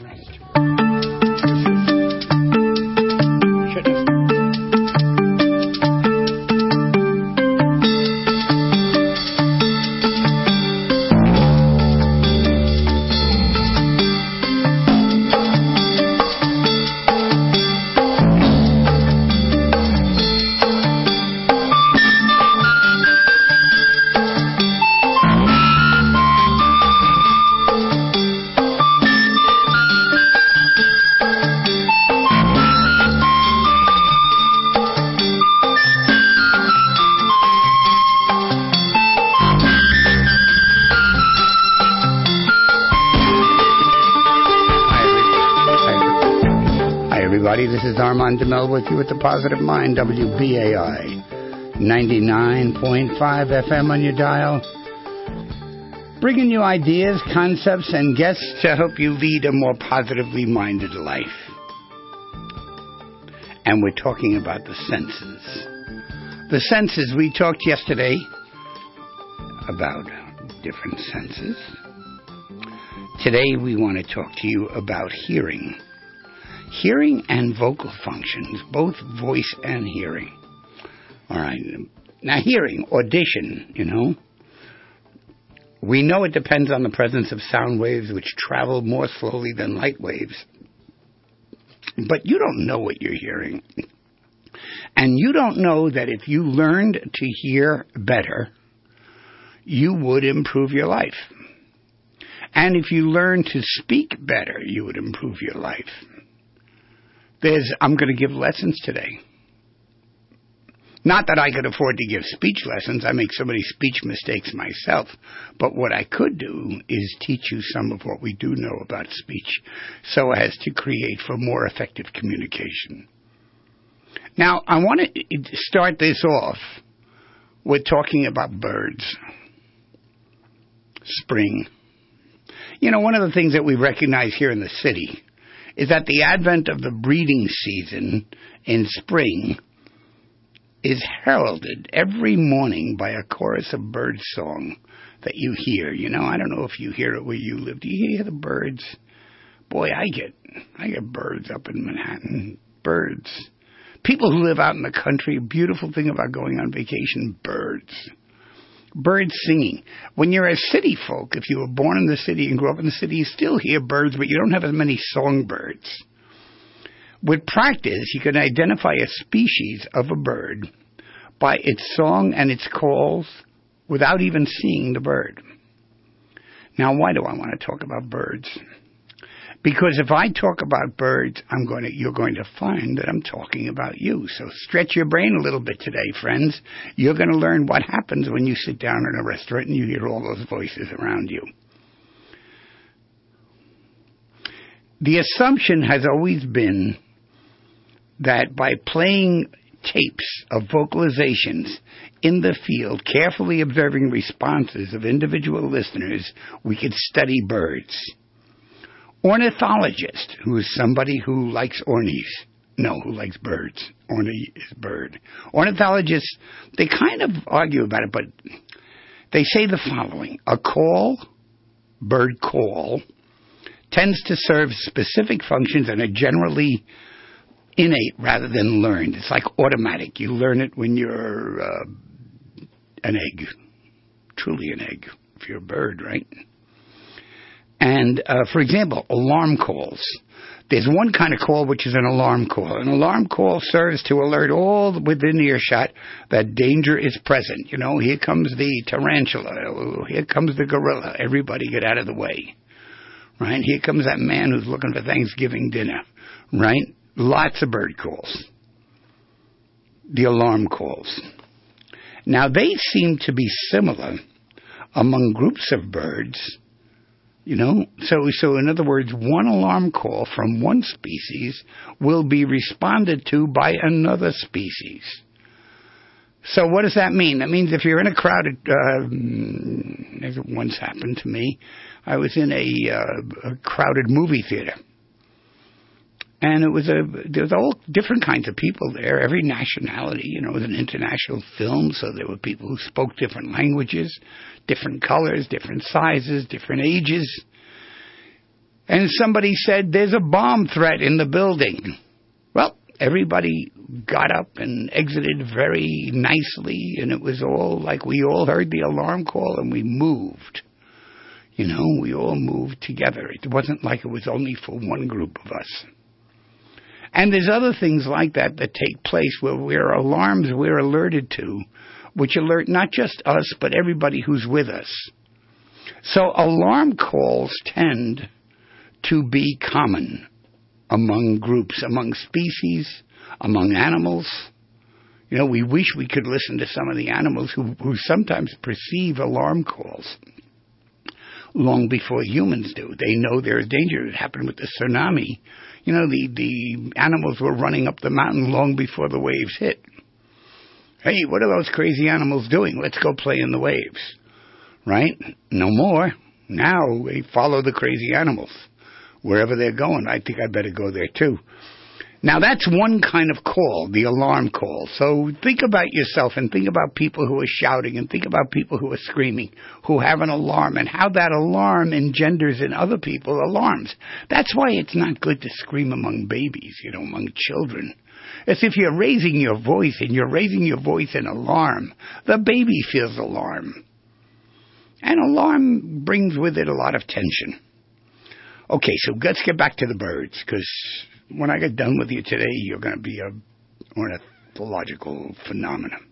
This is Armand DeMel with you at the Positive Mind, WBAI 99.5 FM on your dial. Bringing you ideas, concepts, and guests to help you lead a more positively minded life. And we're talking about the senses. The senses, we talked yesterday about different senses. Today we want to talk to you about hearing. Hearing and vocal functions, both voice and hearing. All right. Now, hearing, audition, We know it depends on the presence of sound waves which travel more slowly than light waves. But you don't know what you're hearing. And you don't know that if you learned to hear better, you would improve your life. And if you learned to speak better, you would improve your life. I'm going to give lessons today. Not that I could afford to give speech lessons. I make so many speech mistakes myself. But what I could do is teach you some of what we do know about speech so as to create for more effective communication. Now, I want to start this off with talking about birds. Spring. One of the things that we recognize here in the city is that the advent of the breeding season in spring is heralded every morning by a chorus of bird song that you hear. I don't know if you hear it where you live. Do you hear the birds? Boy, I get birds up in Manhattan. Birds. People who live out in the country, a beautiful thing about going on vacation, birds. Birds singing. When you're a city folk, if you were born in the city and grew up in the city, you still hear birds, but you don't have as many songbirds. With practice, you can identify a species of a bird by its song and its calls without even seeing the bird. Now, why do I want to talk about birds? Because if I talk about birds, you're going to find that I'm talking about you. So stretch your brain a little bit today, friends. You're going to learn what happens when you sit down in a restaurant and you hear all those voices around you. The assumption has always been that by playing tapes of vocalizations in the field, carefully observing responses of individual listeners, we could study birds. Ornithologist, who is somebody who likes who likes birds. Orny is bird. Ornithologists, they kind of argue about it, but they say the following. A bird call, tends to serve specific functions and are generally innate rather than learned. It's like automatic. You learn it when you're an egg, truly an egg, if you're a bird, right? And, for example, alarm calls. There's one kind of call which is an alarm call. An alarm call serves to alert all within earshot that danger is present. Here comes the tarantula. Here comes the gorilla. Everybody get out of the way. Right? Here comes that man who's looking for Thanksgiving dinner. Right? Lots of bird calls. The alarm calls. Now, they seem to be similar among groups of birds. So in other words, one alarm call from one species will be responded to by another species. So what does that mean? That means if you're in a crowded, as it once happened to me, I was in a crowded movie theater. And there was all different kinds of people there, every nationality. It was an international film, so there were people who spoke different languages, different colors, different sizes, different ages. And somebody said, there's a bomb threat in the building. Well, everybody got up and exited very nicely, and it was all like we all heard the alarm call and we moved. You know, we all moved together. It wasn't like it was only for one group of us. And there's other things like that that take place where we're alerted to, which alert not just us, but everybody who's with us. So alarm calls tend to be common among groups, among species, among animals. You know, we wish we could listen to some of the animals who sometimes perceive alarm calls long before humans do. They know there's danger. It happened with the tsunami. You know, the animals were running up the mountain long before the waves hit. Hey, what are those crazy animals doing? Let's go play in the waves. Right? No more. Now they follow the crazy animals. Wherever they're going, I think I better go there too. Now that's one kind of call, the alarm call. So think about yourself and think about people who are shouting and think about people who are screaming, who have an alarm, and how that alarm engenders in other people alarms. That's why it's not good to scream among babies, you know, among children. As if you're raising your voice and you're raising your voice in alarm. The baby feels alarm. And alarm brings with it a lot of tension. Okay, so let's get back to the birds, because when I get done with you today, you're going to be an ornithological phenomenon.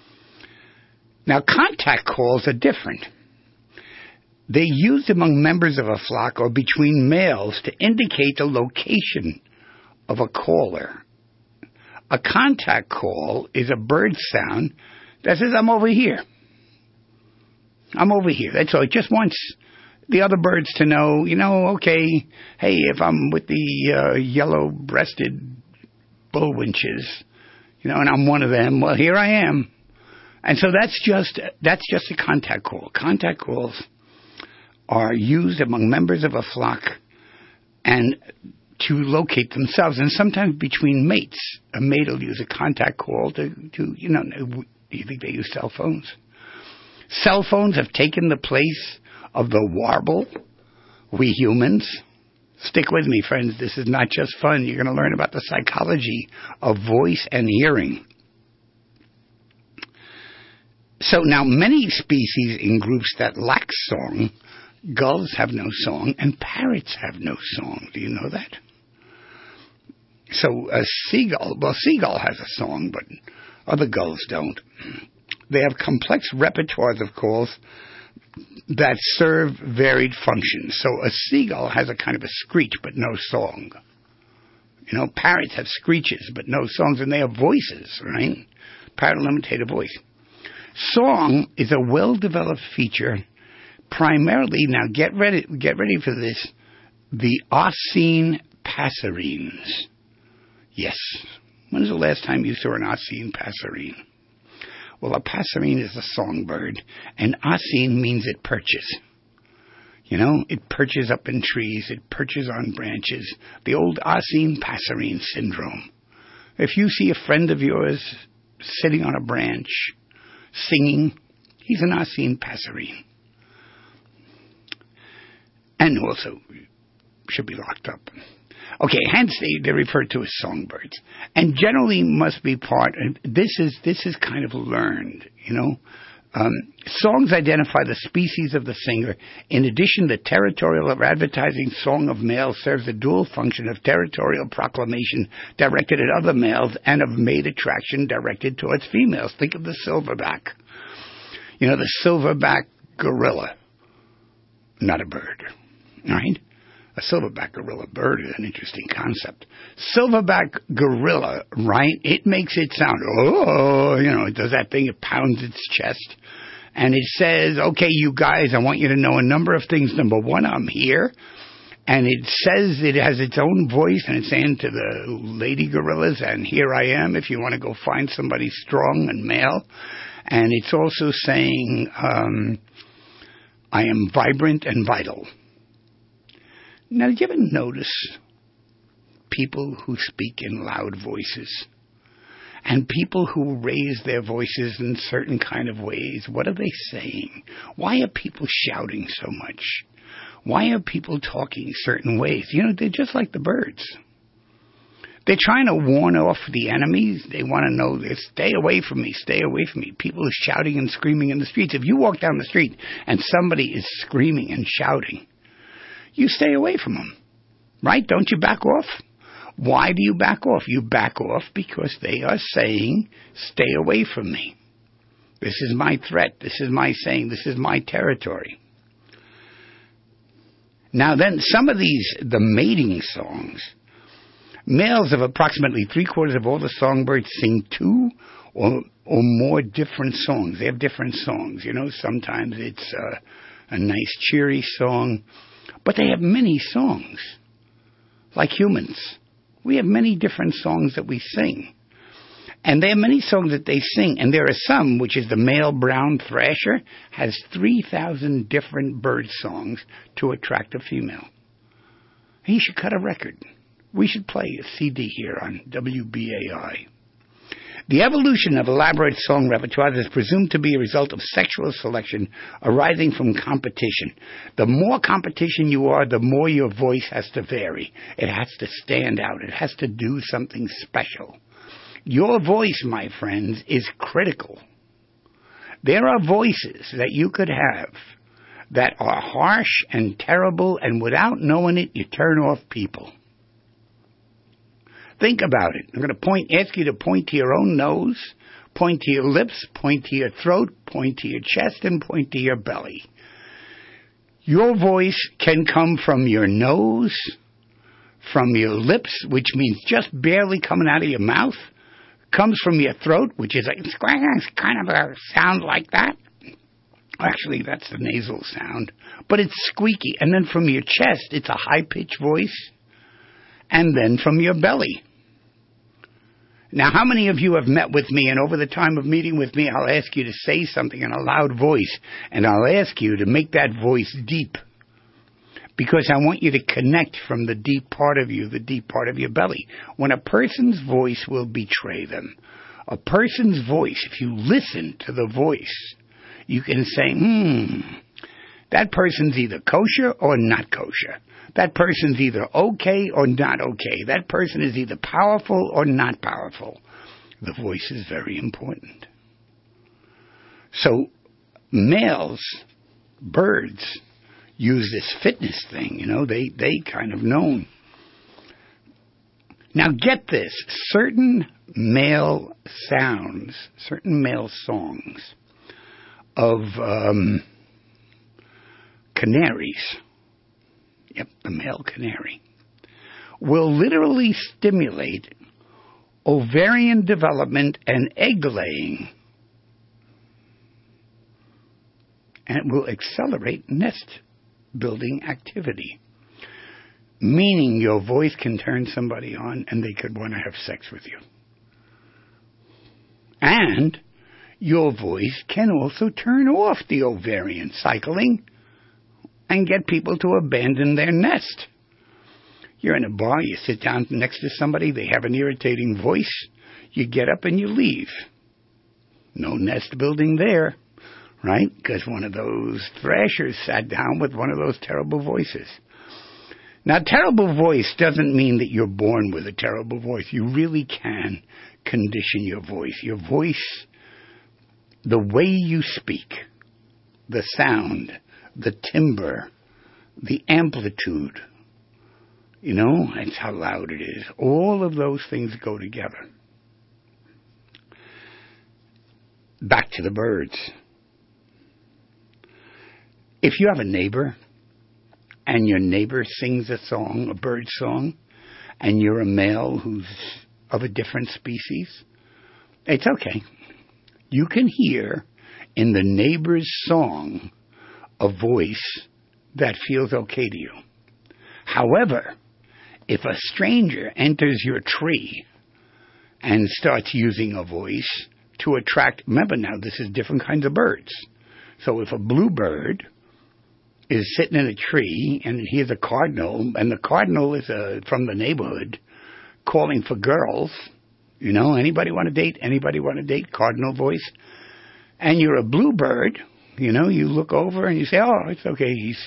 Now, contact calls are different. They're used among members of a flock or between males to indicate the location of a caller. A contact call is a bird sound that says, I'm over here. I'm over here. That's all. It just wants the other birds to know, you know, okay, hey, if I'm with the yellow-breasted bullwinches, you know, and I'm one of them, well, here I am. And so that's just a contact call. Contact calls are used among members of a flock and to locate themselves, and sometimes between mates. A mate will use a contact call to you know, do you think they use cell phones? Cell phones have taken the place of the warble, we humans. Stick with me, friends. This is not just fun. You're going to learn about the psychology of voice and hearing. So now many species in groups that lack song, gulls have no song and parrots have no song. Do you know that? So a seagull has a song, but other gulls don't. They have complex repertoires of calls that serve varied functions. So a seagull has a kind of a screech, but no song. You know, parrots have screeches, but no songs, and they have voices, right? Parrot will imitate a voice. Song is a well-developed feature, primarily, now get ready for this, the Oscine passerines. Yes. When was the last time you saw an Oscine passerine? Well, a passerine is a songbird, and Oscine means it perches. You know, it perches up in trees, it perches on branches. The old Oscine passerine syndrome. If you see a friend of yours sitting on a branch, singing, he's an Oscine passerine. And also should be locked up. Okay, hence they're referred to as songbirds, and generally must be part. This is kind of learned, you know. Songs identify the species of the singer. In addition, the territorial or advertising song of males serves a dual function of territorial proclamation directed at other males and of mate attraction directed towards females. Think of the silverback. You know, the silverback gorilla, not a bird, right? A silverback gorilla bird is an interesting concept. Silverback gorilla, right? It makes it sound, oh, you know, it does that thing, it pounds its chest. And it says, okay, you guys, I want you to know a number of things. Number one, I'm here. And it says it has its own voice, and it's saying to the lady gorillas, and here I am if you want to go find somebody strong and male. And it's also saying, I am vibrant and vital. Now, do you ever notice people who speak in loud voices and people who raise their voices in certain kind of ways? What are they saying? Why are people shouting so much? Why are people talking certain ways? You know, they're just like the birds. They're trying to warn off the enemies. They want to know this. Stay away from me. Stay away from me. People are shouting and screaming in the streets. If you walk down the street and somebody is screaming and shouting, you stay away from them. Right? Don't you back off? Why do you back off? You back off because they are saying, stay away from me. This is my threat. This is my saying. This is my territory. Now then, some of these, the mating songs, males of approximately 3/4 of all the songbirds sing 2 or more different songs. They have different songs. You know, sometimes it's a nice cheery song, but they have many songs. Like humans, we have many different songs that we sing. And there are many songs that they sing, and there are some, which is the male brown thrasher, has 3,000 different bird songs to attract a female. He should cut a record. We should play a CD here on WBAI. The evolution of elaborate song repertoire is presumed to be a result of sexual selection arising from competition. The more competition you are, the more your voice has to vary. It has to stand out. It has to do something special. Your voice, my friends, is critical. There are voices that you could have that are harsh and terrible, and without knowing it, you turn off people. Think about it. I'm going to ask you to point to your own nose, point to your lips, point to your throat, point to your chest, and point to your belly. Your voice can come from your nose, from your lips, which means just barely coming out of your mouth, comes from your throat, which is kind of a sound like that. Actually, that's the nasal sound, but it's squeaky. And then from your chest, it's a high-pitched voice, and then from your belly. Now, how many of you have met with me, and over the time of meeting with me, I'll ask you to say something in a loud voice, and I'll ask you to make that voice deep, because I want you to connect from the deep part of you, the deep part of your belly. When a person's voice will betray them, a person's voice, if you listen to the voice, you can say, that person's either kosher or not kosher. That person's either okay or not okay. That person is either powerful or not powerful. The voice is very important. So males, birds, use this fitness thing, you know, they kind of know. Now get this, certain male sounds, certain male songs of canaries, the male canary, will literally stimulate ovarian development and egg laying, and it will accelerate nest building activity, meaning your voice can turn somebody on and they could want to have sex with you. And your voice can also turn off the ovarian cycling and get people to abandon their nest. You're in a bar, you sit down next to somebody, they have an irritating voice, you get up and you leave. No nest building there. Right? Because one of those thrashers sat down with one of those terrible voices. Now, terrible voice doesn't mean that you're born with a terrible voice. You really can condition your voice. Your voice, the way you speak, the sound, the timbre, the amplitude, you know, that's how loud it is. All of those things go together. Back to the birds. If you have a neighbor, and your neighbor sings a song, a bird song, and you're a male who's of a different species, it's okay. You can hear in the neighbor's song a voice that feels okay to you. However, if a stranger enters your tree and starts using a voice to attract, remember now, this is different kinds of birds. So if a bluebird is sitting in a tree and here's a cardinal, and the cardinal is from the neighborhood calling for girls, you know, anybody want to date? Anybody want to date? Cardinal voice. And you're a bluebird, you know, you look over and you say, oh, it's okay,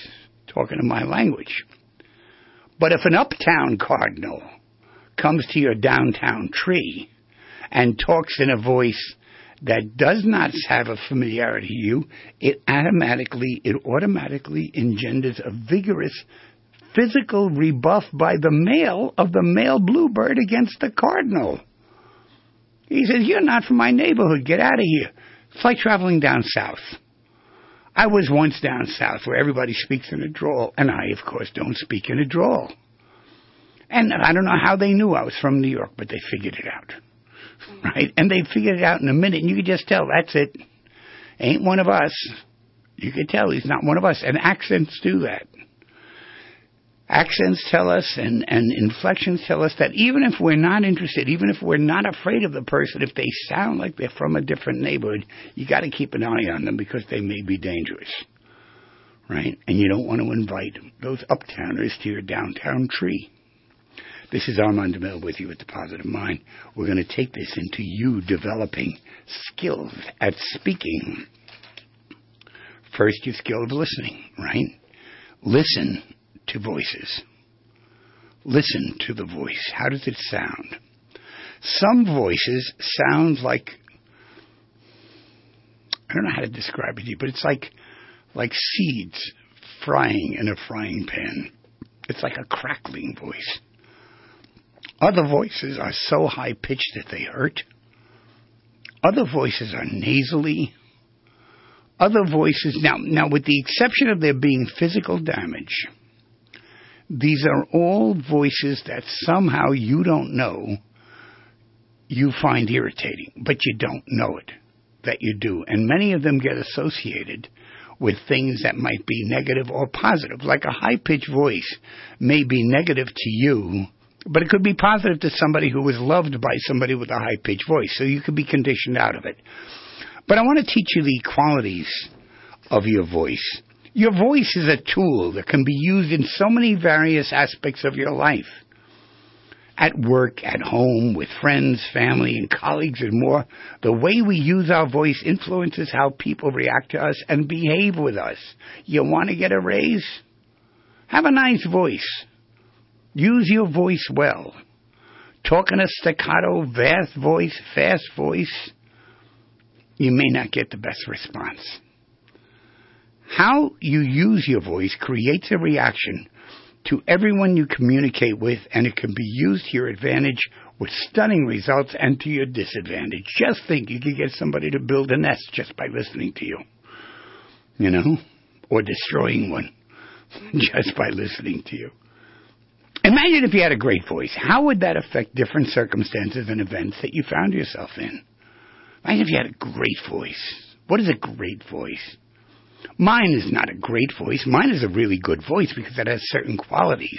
talking in my language. But if an uptown cardinal comes to your downtown tree and talks in a voice that does not have a familiarity to you, it automatically engenders a vigorous physical rebuff by the male of the male bluebird against the cardinal. He says, "You're not from my neighborhood. Get out of here." It's like traveling down south. I was once down south where everybody speaks in a drawl, and I, of course, don't speak in a drawl. And I don't know how they knew I was from New York, but they figured it out. Right? And they figured it out in a minute, and you could just tell, that's it. Ain't one of us. You could tell he's not one of us. And accents do that. Accents tell us, and inflections tell us that even if we're not interested, even if we're not afraid of the person, if they sound like they're from a different neighborhood, you got to keep an eye on them because they may be dangerous. Right? And you don't want to invite those uptowners to your downtown tree. This is Armand DeMille with you at The Positive Mind. We're going to take this into you developing skills at speaking. First, your skill of listening, right? Listen to voices. Listen to the voice. How does it sound? Some voices sound like, I don't know how to describe it to you, but it's like seeds frying in a frying pan. It's like a crackling voice. Other voices are so high-pitched that they hurt. Other voices are nasally. Other voices, now with the exception of there being physical damage, these are all voices that somehow you don't know you find irritating, but you don't know it, that you do. And many of them get associated with things that might be negative or positive. Like a high-pitched voice may be negative to you, but it could be positive to somebody who was loved by somebody with a high-pitched voice, so you could be conditioned out of it. But I want to teach you the qualities of your voice. Your voice is a tool that can be used in so many various aspects of your life. At work, at home, with friends, family, and colleagues, and more. The way we use our voice influences how people react to us and behave with us. You want to get a raise? Have a nice voice. Use your voice well. Talk in a staccato, fast voice, you may not get the best response. How you use your voice creates a reaction to everyone you communicate with, and it can be used to your advantage with stunning results and to your disadvantage. Just think you could get somebody to build a nest just by listening to you, or destroying one just by listening to you. Imagine if you had a great voice. How would that affect different circumstances and events that you found yourself in? Imagine if you had a great voice. What is a great voice? Mine is not a great voice. Mine is a really good voice because it has certain qualities.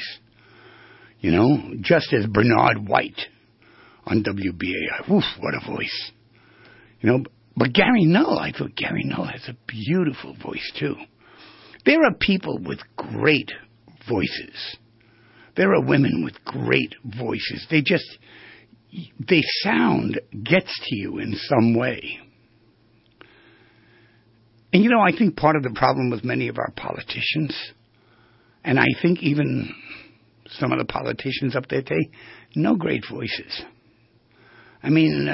Just as Bernard White on WBAI. Woof, what a voice. But Gary Null, I thought Gary Null has a beautiful voice too. There are people with great voices. There are women with great voices. They sound gets to you in some way. And I think part of the problem with many of our politicians, and I think even some of the politicians up there today, no great voices. I mean,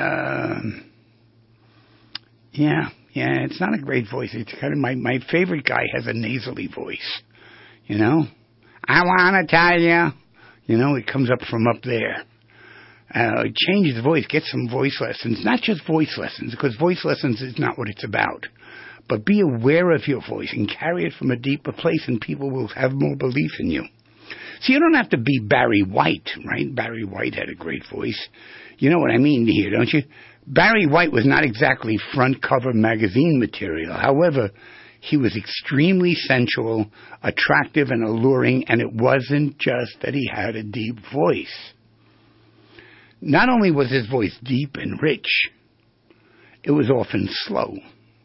it's not a great voice. It's kind of my favorite guy has a nasally voice, I want to tell you, it comes up from up there. Change his voice, get some voice lessons. Not just voice lessons, because voice lessons is not what it's about. But be aware of your voice and carry it from a deeper place, and people will have more belief in you. So you don't have to be Barry White, right? Barry White had a great voice. You know what I mean here, don't you? Barry White was not exactly front cover magazine material. However, he was extremely sensual, attractive, and alluring, and it wasn't just that he had a deep voice. Not only was his voice deep and rich, it was often slow.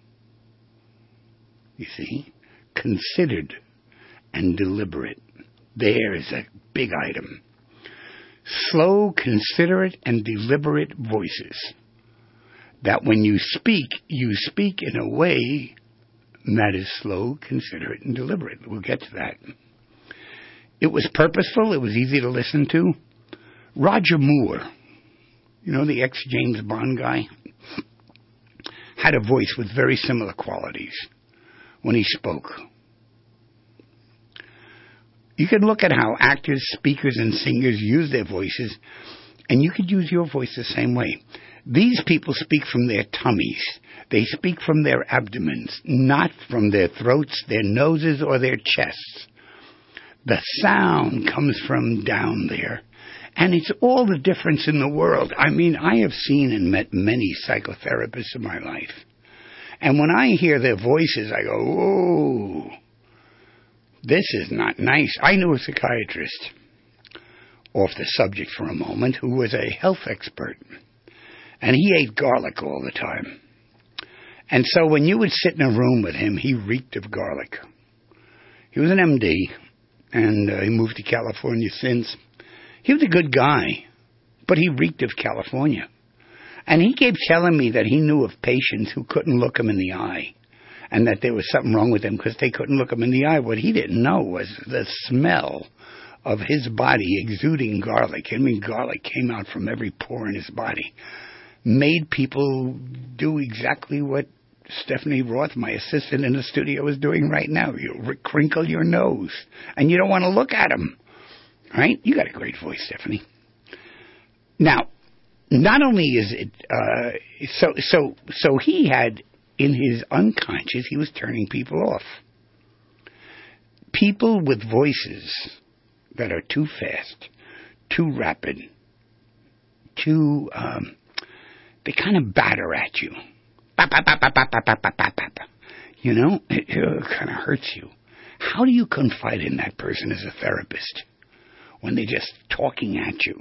You see? Considered and deliberate. There's a big item. Slow, considerate, and deliberate voices. That when you speak in a way And that is slow, considerate, and deliberate. We'll get to that. It was purposeful. It was easy to listen to. Roger Moore, you know, the ex-James Bond guy, had a voice with very similar qualities when he spoke. You could look at how actors, speakers, and singers use their voices, and you could use your voice the same way. These people speak from their tummies. They speak from their abdomens, not from their throats, their noses, or their chests. The sound comes from down there, and it's all the difference in the world. I mean, I have seen and met many psychotherapists in my life, and when I hear their voices, I go, whoa, this is not nice. I knew a psychiatrist, off the subject for a moment, who was a health expert, and he ate garlic all the time. And so when you would sit in a room with him, he reeked of garlic. He was an MD, and he moved to California since. He was a good guy, but he reeked of California. And he kept telling me that he knew of patients who couldn't look him in the eye, and that there was something wrong with them because they couldn't look him in the eye. What he didn't know was the smell of his body exuding garlic. I mean, garlic came out from every pore in his body. Made people do exactly what Stephanie Roth, my assistant in the studio, is doing right now. You crinkle your nose, and you don't want to look at him. Right? You got a great voice, Stephanie. Now, not only is it so he had in his unconscious, he was turning people off. People with voices that are too fast, too rapid, too they kind of batter at you. You know, it kind of hurts you. How do you confide in that person as a therapist when they're just talking at you?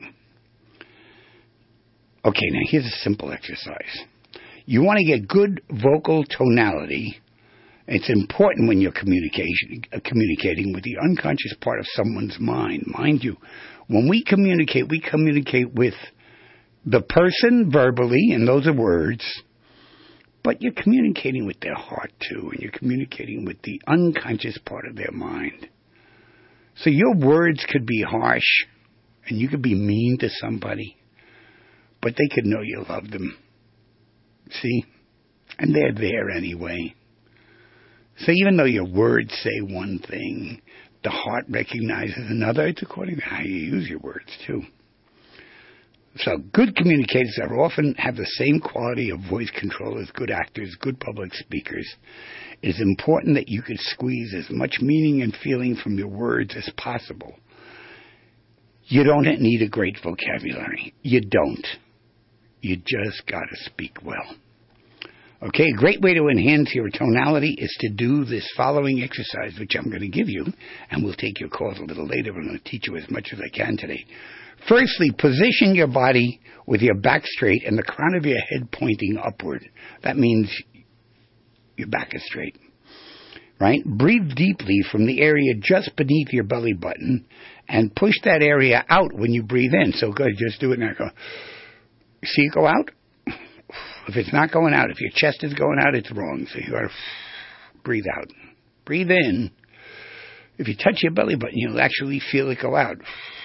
Okay, now here's a simple exercise. You want to get good vocal tonality. It's important when you're communicating with the unconscious part of someone's mind. Mind you, when we communicate with the person verbally, and those are words, but you're communicating with their heart too, and you're communicating with the unconscious part of their mind. So your words could be harsh, and you could be mean to somebody, but they could know you love them. See? And they're there anyway. So even though your words say one thing, the heart recognizes another. It's according to how you use your words too. So good communicators are often have the same quality of voice control as good actors, good public speakers. It is important that you can squeeze as much meaning and feeling from your words as possible. You don't need a great vocabulary. You don't. You just got to speak well. Okay, a great way to enhance your tonality is to do this following exercise, which I'm going to give you, and we'll take your calls a little later. I'm going to teach you as much as I can today. Firstly, position your body with your back straight and the crown of your head pointing upward. That means your back is straight, right? Breathe deeply from the area just beneath your belly button and push that area out when you breathe in. So good, just do it now. Go. See it go out? If it's not going out, if your chest is going out, it's wrong. So you got to breathe out. Breathe in. If you touch your belly button, you'll actually feel it go out.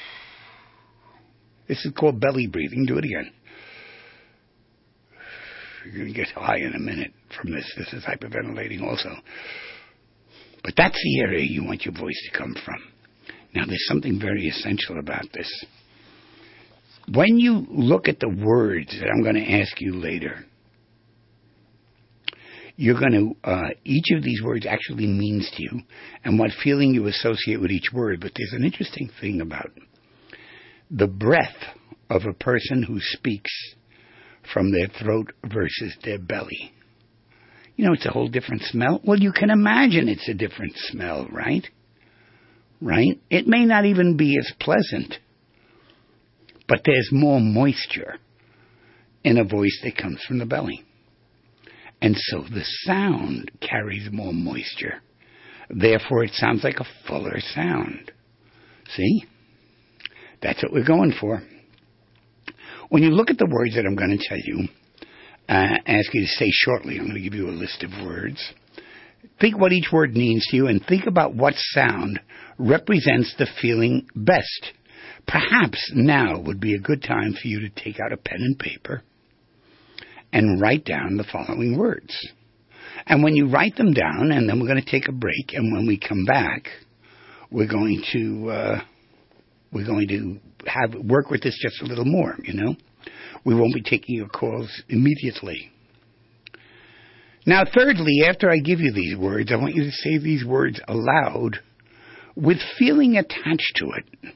This is called belly breathing. Do it again. You're going to get high in a minute from this. This is hyperventilating also. But that's the area you want your voice to come from. Now, there's something very essential about this. When you look at the words that I'm going to ask you later, you're going to, each of these words actually means to you and what feeling you associate with each word. But there's an interesting thing about the breath of a person who speaks from their throat versus their belly. You know, it's a whole different smell. Well, you can imagine it's a different smell, right? Right? It may not even be as pleasant, but there's more moisture in a voice that comes from the belly. And so the sound carries more moisture. Therefore, it sounds like a fuller sound. See? That's what we're going for. When you look at the words that I'm going to tell you, ask you to say shortly, I'm going to give you a list of words. Think what each word means to you and think about what sound represents the feeling best. Perhaps now would be a good time for you to take out a pen and paper and write down the following words. And when you write them down, and then we're going to take a break, and when we come back, we're going to work with this just a little more, We won't be taking your calls immediately. Now, thirdly, after I give you these words, I want you to say these words aloud with feeling attached to it.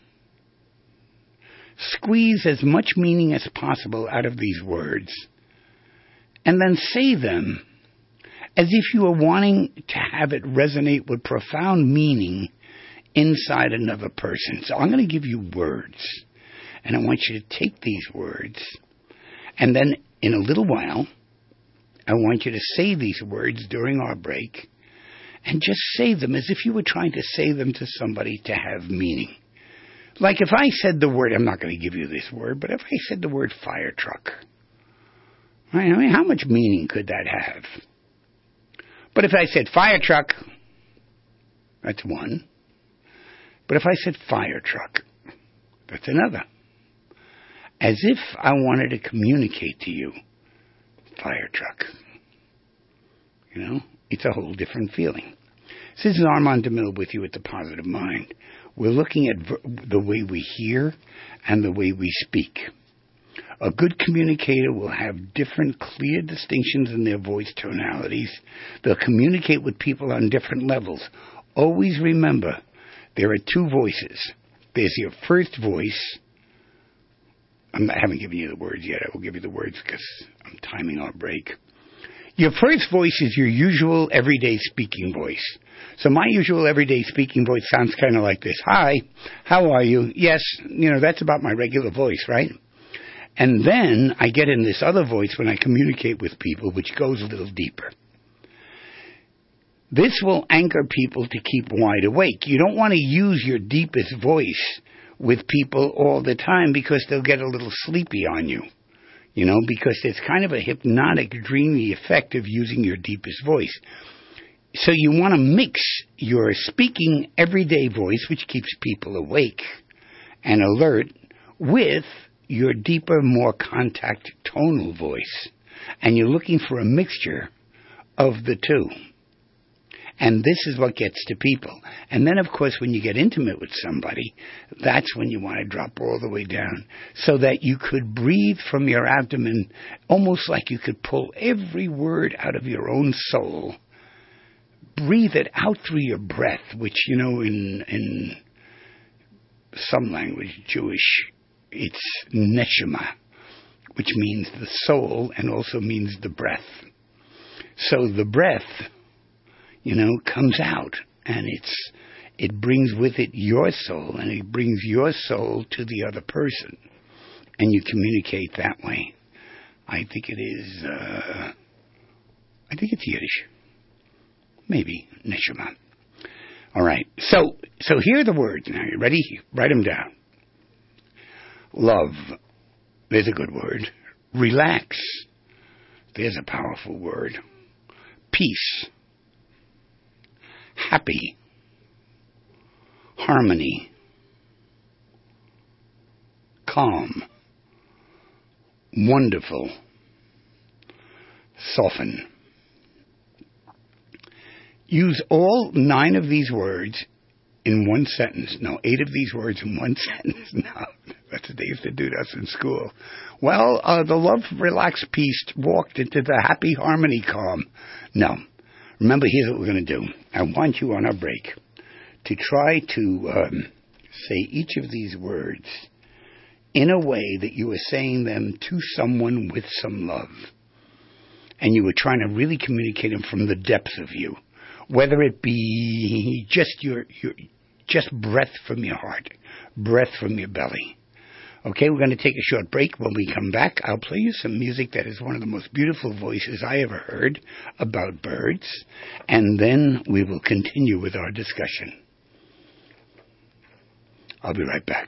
Squeeze as much meaning as possible out of these words, and then say them as if you are wanting to have it resonate with profound meaning inside another person. So I'm going to give you words, and I want you to take these words, and then in a little while, I want you to say these words during our break, and just say them as if you were trying to say them to somebody to have meaning. Like if I said the word, I'm not going to give you this word, but if I said the word fire truck, I mean, how much meaning could that have? But if I said fire truck, that's one. But if I said fire truck, that's another. As if I wanted to communicate to you, fire truck. It's a whole different feeling. This is Armand DeMille with you at The Positive Mind. We're looking at the way we hear and the way we speak. A good communicator will have different clear distinctions in their voice tonalities. They'll communicate with people on different levels. Always remember, there are two voices. There's your first voice. I haven't given you the words yet. I will give you the words because I'm timing our break. Your first voice is your usual everyday speaking voice. So my usual everyday speaking voice sounds kind of like this. Hi, how are you? Yes, that's about my regular voice, right? And then I get in this other voice when I communicate with people, which goes a little deeper. This will anchor people to keep wide awake. You don't want to use your deepest voice with people all the time because they'll get a little sleepy on you. Because it's kind of a hypnotic, dreamy effect of using your deepest voice. So you want to mix your speaking everyday voice, which keeps people awake and alert, with your deeper, more contact tonal voice. And you're looking for a mixture of the two. And this is what gets to people. And then, of course, when you get intimate with somebody, that's when you want to drop all the way down so that you could breathe from your abdomen, almost like you could pull every word out of your own soul. Breathe it out through your breath, which, in some language, Jewish, it's neshama, which means the soul and also means the breath. So the breath, comes out, and it brings with it your soul, and it brings your soul to the other person, and you communicate that way. I think it's Yiddish. Maybe neshama. All right. So here are the words. Now, you ready? Write them down. Love. There's a good word. Relax. There's a powerful word. Peace. Happy. Harmony. Calm. Wonderful. Soften. Use all 9 of these words in one sentence. No, 8 of these words in one sentence. No, that's what they used to do to us in school. Well, the love, relax, peace walked into the happy, harmony, calm. No. Remember, here's what we're going to do. I want you on our break to try to say each of these words in a way that you are saying them to someone with some love. And you were trying to really communicate them from the depths of you. Whether it be just just breath from your heart, breath from your belly. Okay, we're going to take a short break. When we come back, I'll play you some music that is one of the most beautiful voices I ever heard about birds, and then we will continue with our discussion. I'll be right back.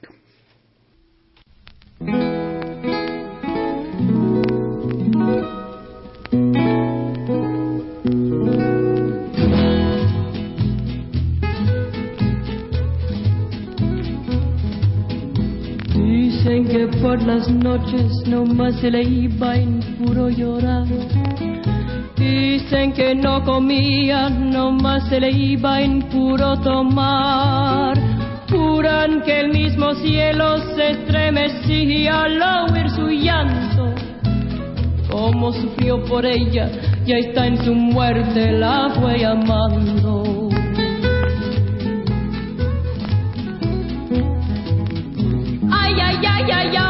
por las noches nomás se le iba en puro llorar. Dicen que no comía, nomás se le iba en puro tomar. Juran que el mismo cielo se estremecía al oír su llanto. Como sufrió por ella, ya está en su muerte, la fue amando. Ay, ay, ay, ay, ay.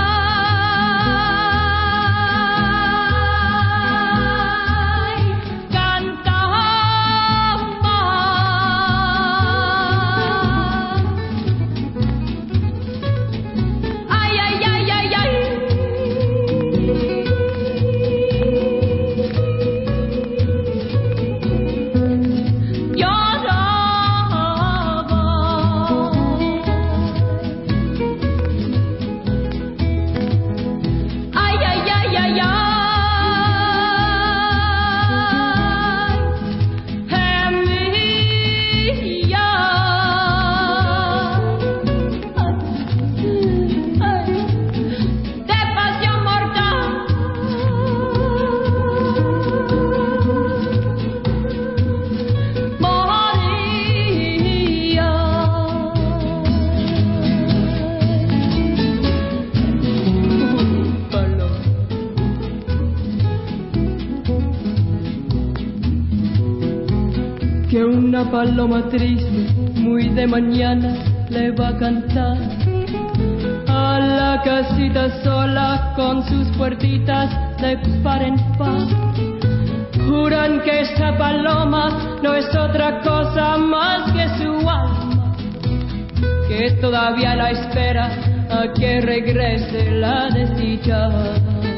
Una paloma triste, muy de mañana, le va a cantar a la casita sola con sus puertitas de par en par. Juran que esta paloma no es otra cosa más que su alma, que todavía la espera a que regrese la desdichada.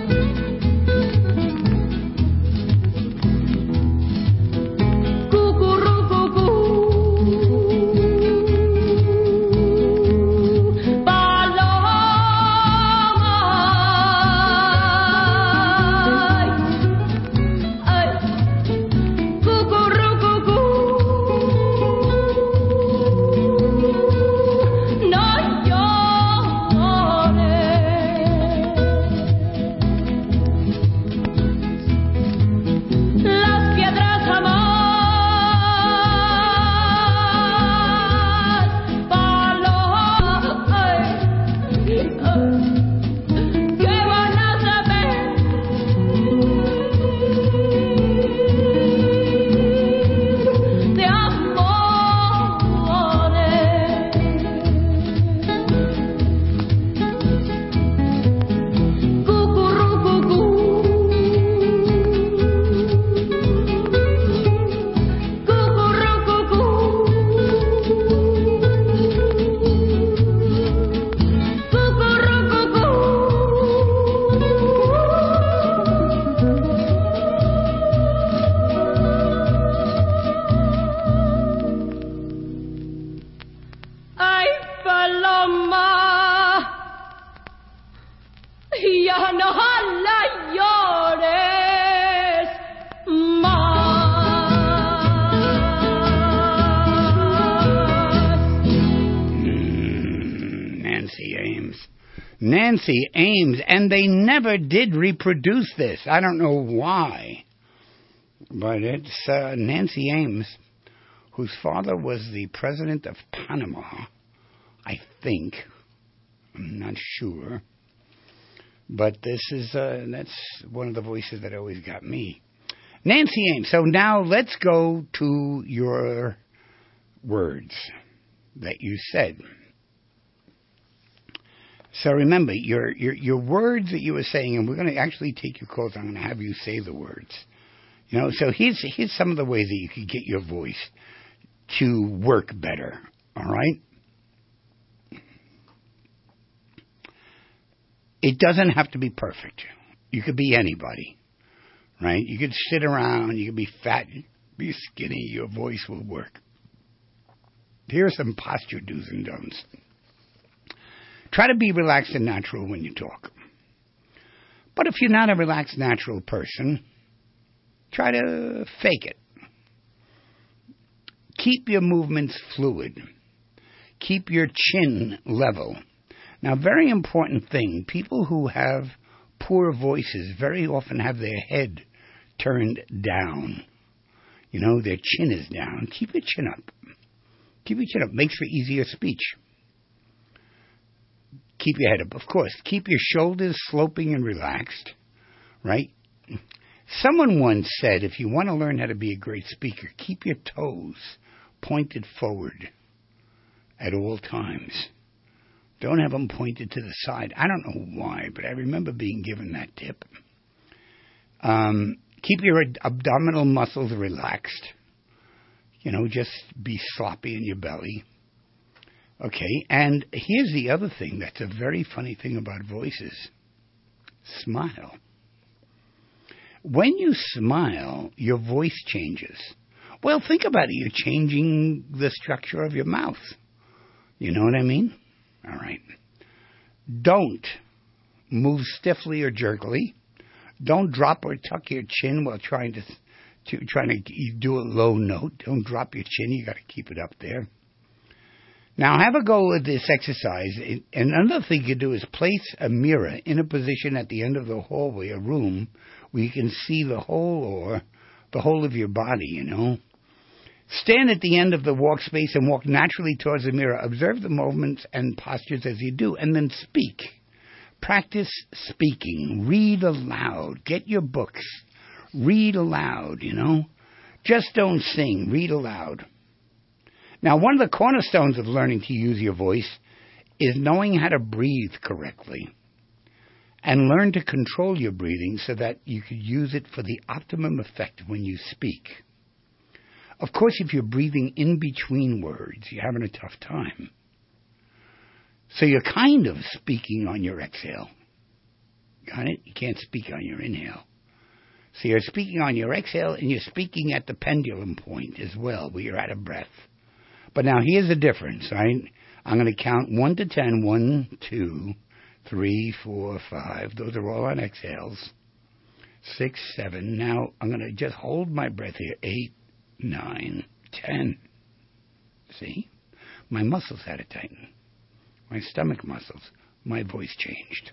Nancy Ames, and they never did reproduce this. I don't know why, but it's Nancy Ames, whose father was the president of Panama, I think. I'm not sure, but this is that's one of the voices that always got me. Nancy Ames. So now let's go to your words that you said. So remember, your words that you were saying, and we're going to actually take your calls. I'm going to have you say the words. You know, so here's some of the ways that you could get your voice to work better. All right? It doesn't have to be perfect. You could be anybody, right? You could sit around. You could be fat, be skinny. Your voice will work. Here are some posture do's and don'ts. Try to be relaxed and natural when you talk. But if you're not a relaxed, natural person, try to fake it. Keep your movements fluid. Keep your chin level. Now, very important thing, people who have poor voices very often have their head turned down. You know, their chin is down. Keep your chin up. Keep your chin up. Makes for easier speech. Keep your head up, of course. Keep your shoulders sloping and relaxed, right? Someone once said, if you want to learn how to be a great speaker, keep your toes pointed forward at all times. Don't have them pointed to the side. I don't know why, but I remember being given that tip. Keep your abdominal muscles relaxed. You know, just be sloppy in your belly. Okay, and here's the other thing that's a very funny thing about voices. Smile. When you smile, your voice changes. Well, think about it. You're changing the structure of your mouth. You know what I mean? All right. Don't move stiffly or jerkily. Don't drop or tuck your chin while trying to do a low note. Don't drop your chin. You got to keep it up there. Now, have a go with this exercise. And another thing you do is place a mirror in a position at the end of the hallway, a room, where you can see the whole of your body, you know. Stand at the end of the walk space and walk naturally towards the mirror. Observe the movements and postures as you do, and then speak. Practice speaking. Read aloud. Get your books. Read aloud, you know. Just don't sing. Read aloud. Now, one of the cornerstones of learning to use your voice is knowing how to breathe correctly. And learn to control your breathing so that you could use it for the optimum effect when you speak. Of course, if you're breathing in between words, you're having a tough time. So you're kind of speaking on your exhale. Got it? You can't speak on your inhale. So you're speaking on your exhale, and you're speaking at the pendulum point as well, where you're out of breath. But now here's the difference. I'm going to count 1 to 10. 1, 2, 3, 4, 5. Those are all on exhales. 6, 7. Now I'm going to just hold my breath here. 8, 9, 10. See? My muscles had to tighten. My stomach muscles. My voice changed.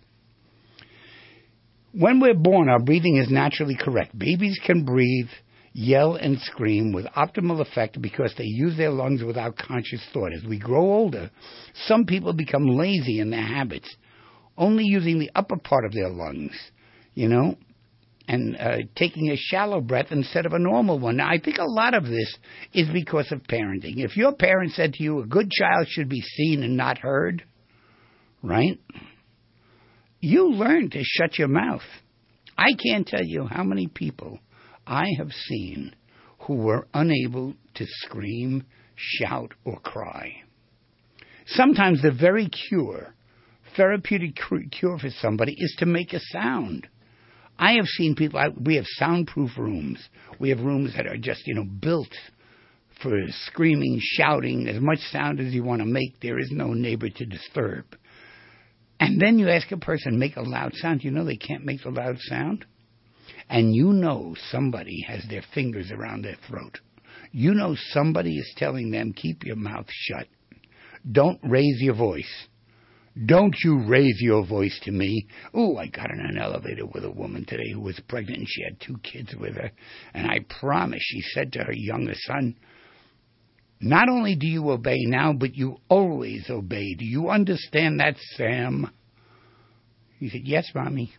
When we're born, our breathing is naturally correct. Babies can breathe, yell, and scream with optimal effect because they use their lungs without conscious thought. As we grow older, some people become lazy in their habits, only using the upper part of their lungs, you know, and taking a shallow breath instead of a normal one. Now, I think a lot of this is because of parenting. If your parent said to you, a good child should be seen and not heard, right? You learn to shut your mouth. I can't tell you how many people I have seen who were unable to scream, shout, or cry. Sometimes the very therapeutic cure for somebody is to make a sound. I have seen people, we have soundproof rooms. We have rooms that are just, built for screaming, shouting, as much sound as you want to make. There is no neighbor to disturb. And then you ask a person, make a loud sound. You know they can't make the loud sound. And you know somebody has their fingers around their throat. You know somebody is telling them, keep your mouth shut. Don't raise your voice. Don't you raise your voice to me. Oh, I got in an elevator with a woman today who was pregnant and she had 2 kids with her. And I promise, she said to her younger son, not only do you obey now, but you always obey. Do you understand that, Sam? He said, yes, Mommy.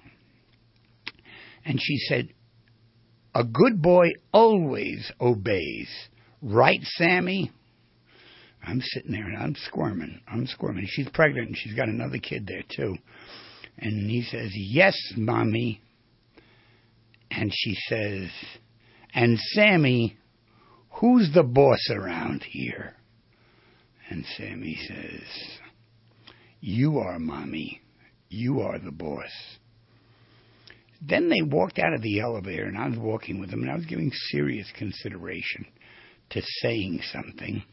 And she said, a good boy always obeys. Right, Sammy? I'm sitting there and I'm squirming. She's pregnant and she's got another kid there too. And he says, yes, Mommy. And she says, and Sammy, who's the boss around here? And Sammy says, you are, Mommy. You are the boss. Then they walked out of the elevator, and I was walking with them, and I was giving serious consideration to saying something.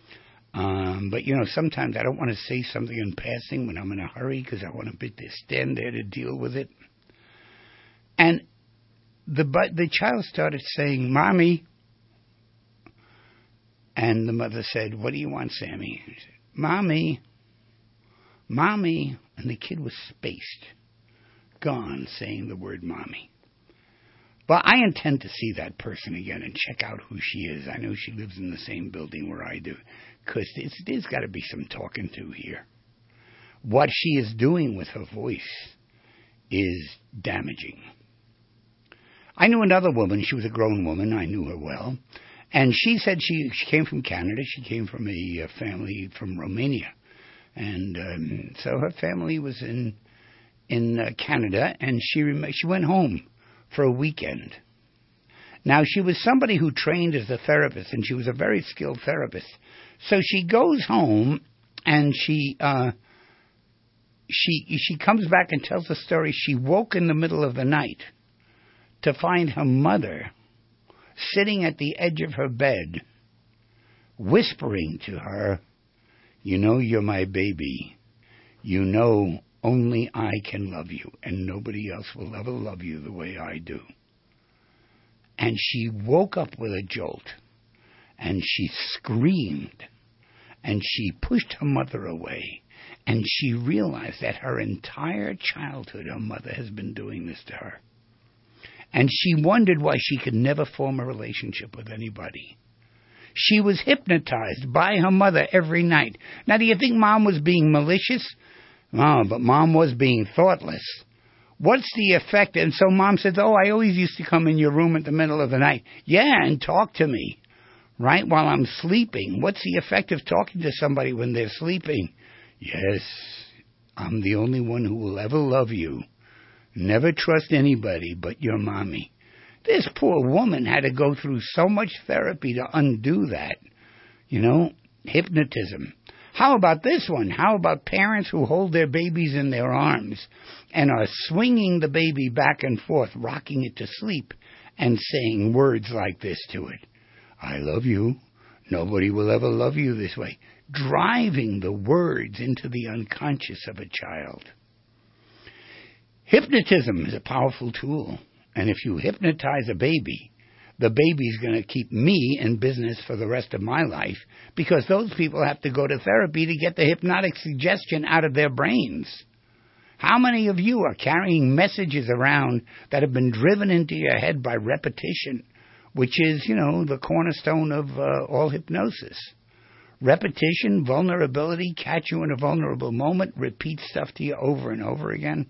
But, sometimes I don't want to say something in passing when I'm in a hurry because I want to stand there to deal with it. And the child started saying, Mommy. And the mother said, what do you want, Sammy? He said, Mommy. Mommy, and the kid was spaced, gone, saying the word mommy. But I intend to see that person again and check out who she is. I know she lives in the same building where I do, because there's got to be some talking to here. What she is doing with her voice is damaging. I knew another woman. She was a grown woman. I knew her well. And she said she came from Canada. She came from a family from Romania. And so her family was in Canada, and she went home for a weekend. Now, she was somebody who trained as a therapist, and she was a very skilled therapist. So she goes home, and she comes back and tells the story. She woke in the middle of the night to find her mother sitting at the edge of her bed, whispering to her, "You know you're my baby. You know only I can love you, and nobody else will ever love you the way I do." And she woke up with a jolt, and she screamed, and she pushed her mother away, and she realized that her entire childhood, her mother has been doing this to her. And she wondered why she could never form a relationship with anybody. She was hypnotized by her mother every night. Now, do you think Mom was being malicious? No, but Mom was being thoughtless. What's the effect? And so Mom says, "Oh, I always used to come in your room at the middle of the night." Yeah, and talk to me, right, while I'm sleeping. What's the effect of talking to somebody when they're sleeping? Yes, I'm the only one who will ever love you. Never trust anybody but your mommy. This poor woman had to go through so much therapy to undo that. You know, hypnotism. How about this one? How about parents who hold their babies in their arms and are swinging the baby back and forth, rocking it to sleep, and saying words like this to it? "I love you. Nobody will ever love you this way." Driving the words into the unconscious of a child. Hypnotism is a powerful tool. And if you hypnotize a baby, the baby's going to keep me in business for the rest of my life, because those people have to go to therapy to get the hypnotic suggestion out of their brains. How many of you are carrying messages around that have been driven into your head by repetition, which is, you know, the cornerstone of all hypnosis? Repetition, vulnerability, catch you in a vulnerable moment, repeat stuff to you over and over again.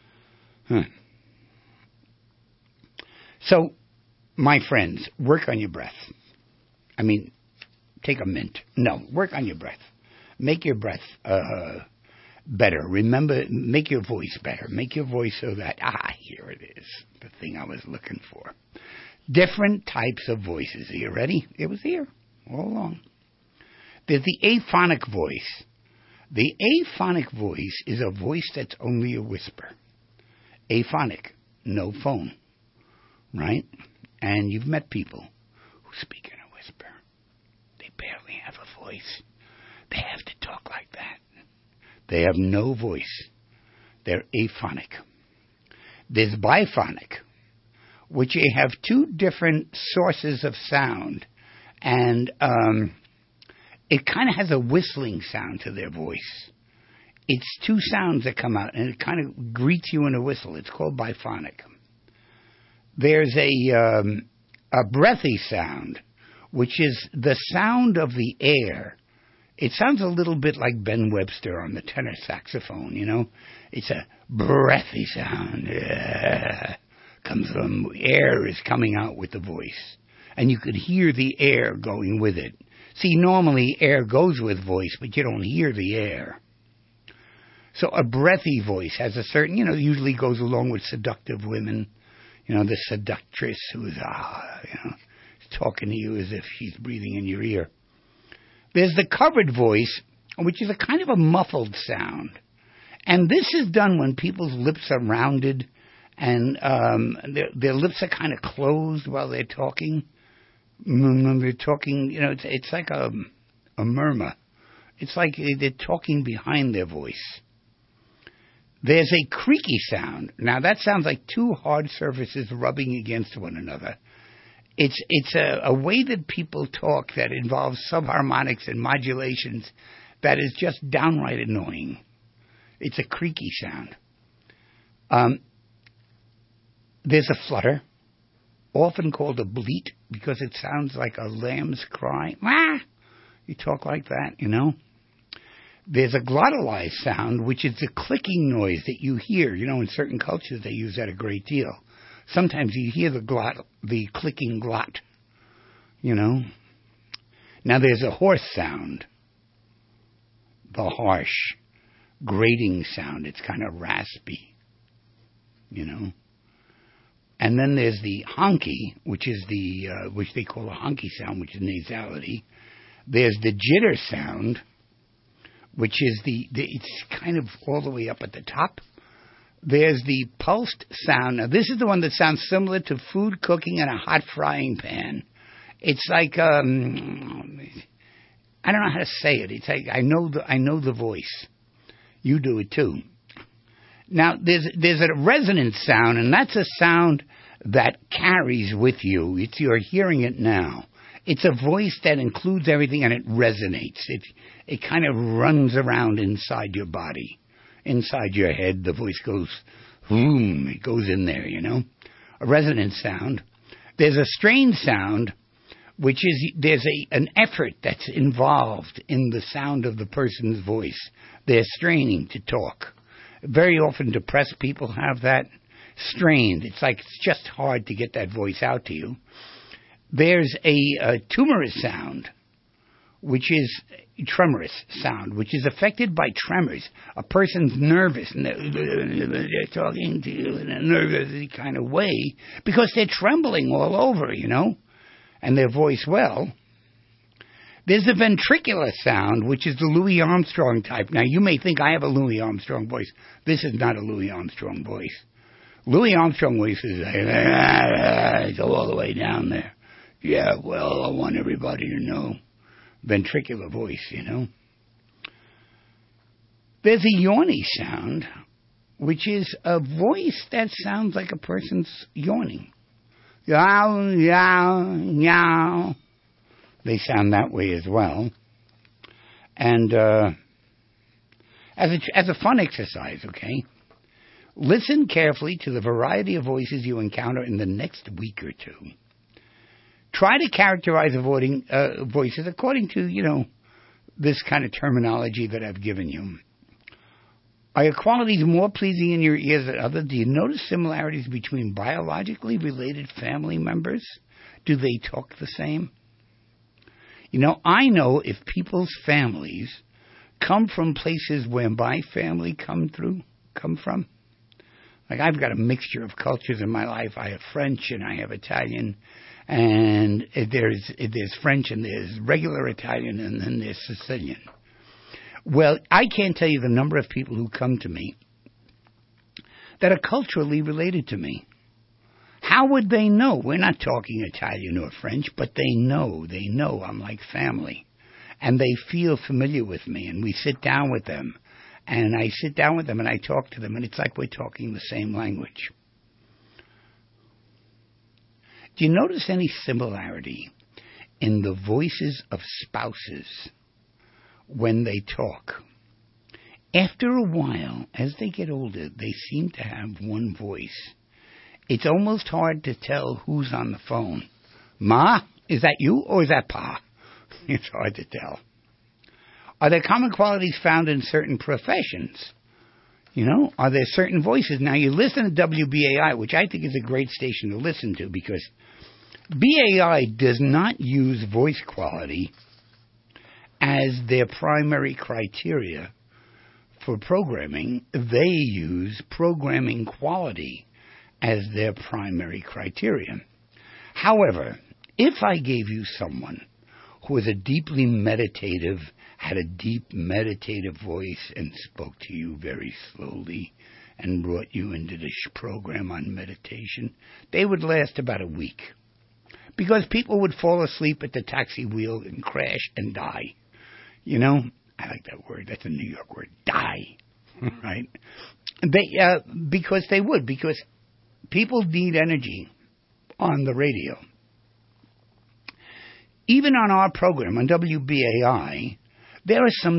So, my friends, work on your breath. I mean, take a mint. No, work on your breath. Make your breath better. Remember, make your voice better. Make your voice so that, here it is, the thing I was looking for. Different types of voices. Are you ready? It was here all along. There's the aphonic voice. The aphonic voice is a voice that's only a whisper. Aphonic, no phone, right? And you've met people who speak in a whisper. They barely have a voice. They have to talk like that. They have no voice. They're aphonic. There's biphonic, which you have two different sources of sound, and it kind of has a whistling sound to their voice. It's two sounds that come out, and it kind of greets you in a whistle. It's called biphonic. There's a breathy sound, which is the sound of the air. It sounds a little bit like Ben Webster on the tenor saxophone, you know. It's a breathy sound. Comes from air is coming out with the voice. And you could hear the air going with it. See, normally air goes with voice, but you don't hear the air. So a breathy voice has a certain, usually goes along with seductive women. The seductress who is, talking to you as if she's breathing in your ear. There's the covered voice, which is a kind of a muffled sound. And this is done when people's lips are rounded and their lips are kind of closed while they're talking. When they're talking, it's like a murmur. It's like they're talking behind their voice. There's a creaky sound. Now, that sounds like two hard surfaces rubbing against one another. It's a way that people talk that involves subharmonics and modulations that is just downright annoying. It's a creaky sound. There's a flutter, often called a bleat, because it sounds like a lamb's cry. Wah! You talk like that, you know. There's a glottalized sound, which is the clicking noise that you hear. You know, in certain cultures, they use that a great deal. Sometimes you hear the clicking glot, you know. Now, there's a hoarse sound, the harsh, grating sound. It's kind of raspy, you know. And then there's the honky, which is which they call a honky sound, which is nasality. There's the jitter sound, which is it's kind of all the way up at the top. There's the pulsed sound. Now, this is the one that sounds similar to food cooking in a hot frying pan. It's like, I don't know how to say it. It's like, I know the voice. You do it too. Now, there's a resonant sound, and that's a sound that carries with you. You're hearing it now. It's a voice that includes everything, and it resonates. It kind of runs around inside your body, inside your head. The voice goes, boom, it goes in there, you know. A resonant sound. There's a strained sound, which is there's an effort that's involved in the sound of the person's voice. They're straining to talk. Very often depressed people have that. Strained. It's like it's just hard to get that voice out to you. There's a tremorous sound, which is affected by tremors. A person's nervous and they're talking to you in a nervous kind of way because they're trembling all over, you know, and their voice well. There's the ventricular sound, which is the Louis Armstrong type. Now, you may think I have a Louis Armstrong voice. This is not a Louis Armstrong voice. Louis Armstrong voice is go all the way down there. Yeah, well, I want everybody to know. Ventricular voice, you know. There's a yawny sound, which is a voice that sounds like a person's yawning. Yow, yow, yow. They sound that way as well. And as a fun exercise, okay, listen carefully to the variety of voices you encounter in the next week or two. Try to characterize voices according to, you know, this kind of terminology that I've given you. Are your qualities more pleasing in your ears than others? Do you notice similarities between biologically related family members? Do they talk the same? You know, I know if people's families come from places where my family come from. Like, I've got a mixture of cultures in my life. I have French and I have Italian, and there's French and there's regular Italian and then there's Sicilian. Well, I can't tell you the number of people who come to me that are culturally related to me. How would they know? We're not talking Italian or French, but they know I'm like family. And they feel familiar with me, and we sit down with them. And I sit down with them and I talk to them, and it's like we're talking the same language. Do you notice any similarity in the voices of spouses when they talk? After a while, as they get older, they seem to have one voice. It's almost hard to tell who's on the phone. Ma, is that you or is that Pa? It's hard to tell. Are there common qualities found in certain professions? You know, are there certain voices? Now, you listen to WBAI, which I think is a great station to listen to, because BAI does not use voice quality as their primary criteria for programming. They use programming quality as their primary criterion. However, if I gave you someone who was a deeply meditative, had a deep meditative voice and spoke to you very slowly and brought you into this program on meditation, they would last about a week. Because people would fall asleep at the taxi wheel and crash and die. You know, I like that word. That's a New York word. Die. Right? Because they would. Because people need energy on the radio. Even on our program, on WBAI, there are some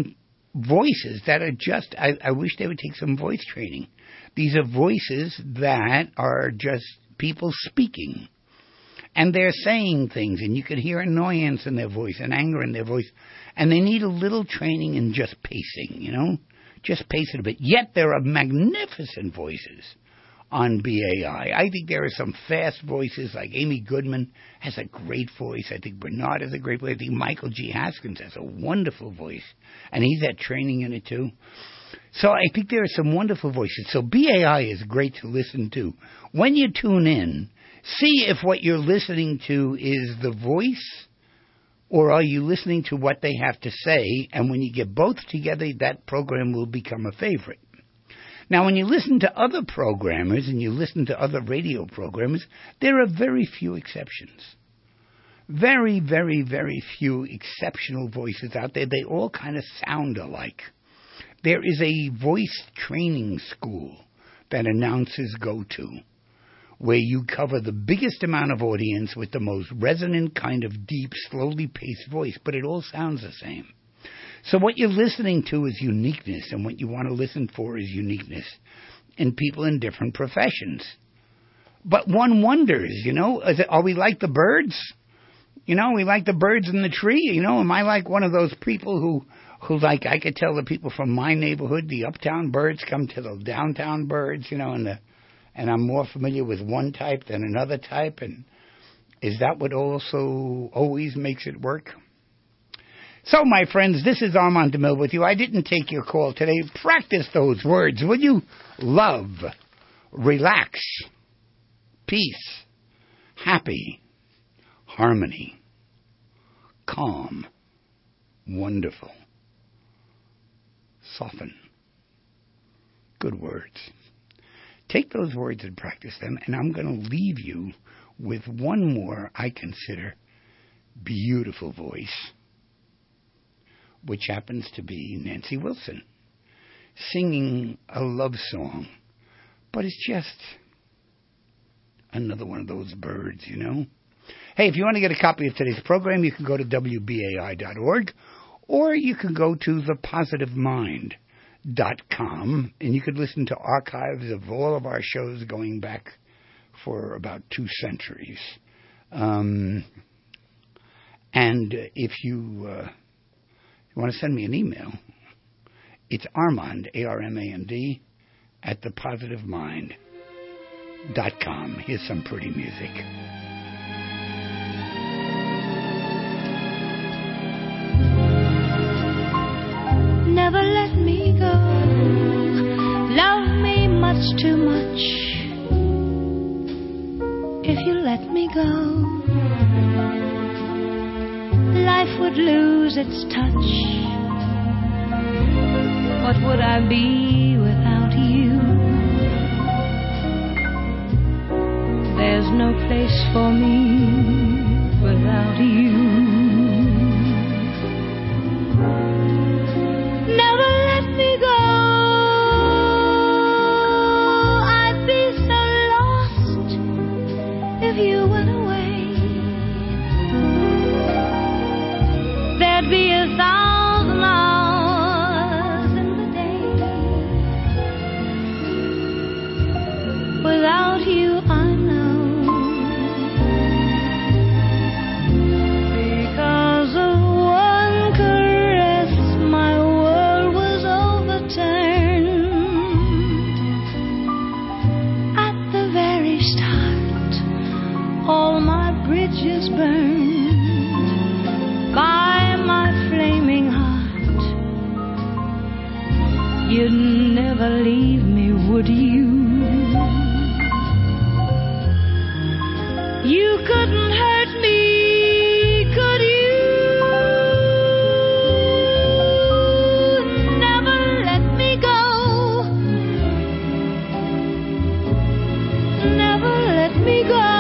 voices that are just, I wish they would take some voice training. These are voices that are just people speaking. And they're saying things, and you can hear annoyance in their voice and anger in their voice. And they need a little training in just pacing, you know? Just pace it a bit. Yet there are magnificent voices on BAI. I think there are some fast voices, like Amy Goodman has a great voice. I think Bernard has a great voice. I think Michael G. Haskins has a wonderful voice. And he's had training in it, too. So I think there are some wonderful voices. So BAI is great to listen to. When you tune in, see if what you're listening to is the voice, or are you listening to what they have to say? And when you get both together, that program will become a favorite. Now, when you listen to other programmers and you listen to other radio programmers, there are very few exceptions. Very, very, very few exceptional voices out there. They all kind of sound alike. There is a voice training school that announcers go to, where you cover the biggest amount of audience with the most resonant kind of deep, slowly paced voice, but it all sounds the same. So what you're listening to is uniqueness, and what you want to listen for is uniqueness in people in different professions. But one wonders, you know, are we like the birds? You know, we like the birds in the tree, you know? Am I like one of those people who like, I could tell the people from my neighborhood, the uptown birds come to the downtown birds, you know, and I'm more familiar with one type than another type, and is that what also always makes it work? So, my friends, this is Armand DeMille with you. I didn't take your call today. Practice those words, will you? Love, relax, peace, happy, harmony, calm, wonderful, soften. Good words. Take those words and practice them, and I'm going to leave you with one more I consider beautiful voice, which happens to be Nancy Wilson, singing a love song, but it's just another one of those birds, you know. Hey, if you want to get a copy of today's program, you can go to WBAI.org, or you can go to thepositivemind.com, and you could listen to archives of all of our shows going back for about 2 centuries. And if you want to send me an email, it's Armand, ARMAND, at thepositivemind.com. Here's some pretty music. Never let me go. Love me much too much. If you let me go, life would lose its touch. What would I be without you? There's no place for me without you. Never let me go. I'd be so lost if you went away. There'd be 1,000 hours in the day. Without you, I know. Because of one caress, my world was overturned. At the very start, all my bridges burned by my flaming heart. You'd never leave me, would you? You couldn't hurt me, could you? Never let me go. Never let me go.